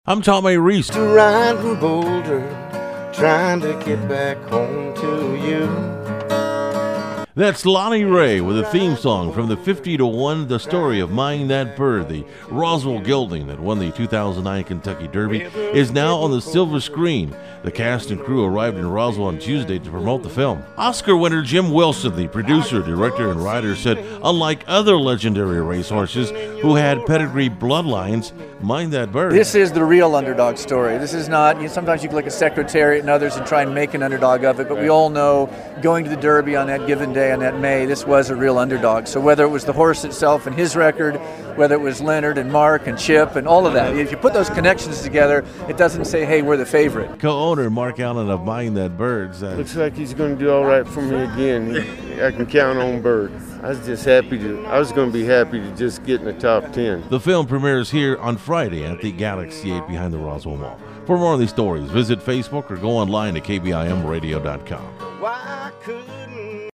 I'm Tommy Reese. To ride from Boulder, trying to get back home to you. That's Lonnie Ray with a theme song from the 50-1, The Story of Mind That Bird. The Roswell gelding that won the 2009 Kentucky Derby is now on the silver screen. The cast and crew arrived in Roswell on Tuesday to promote the film. Oscar winner Jim Wilson, the producer, director, and writer, said unlike other legendary racehorses who had pedigree bloodlines, Mind That Bird. This is the real underdog story. This is not, sometimes you can look at Secretariat and others and try and make an underdog of it, but we all know going to the Derby on that given day, on that May, this was a real underdog. So whether it was the horse itself and his record, whether it was Leonard and Mark and Chip and all of that, if you put those connections together, it doesn't say, hey, we're the favorite. Co-owner Mark Allen of Mind That Bird said, looks like he's going to do all right for me again. I can count on Bird. I was going to be happy to just get in the top 10. The film premieres here on Friday at the Galaxy 8 behind the Roswell Mall. For more of these stories, visit Facebook or go online to kbimradio.com. Why couldn't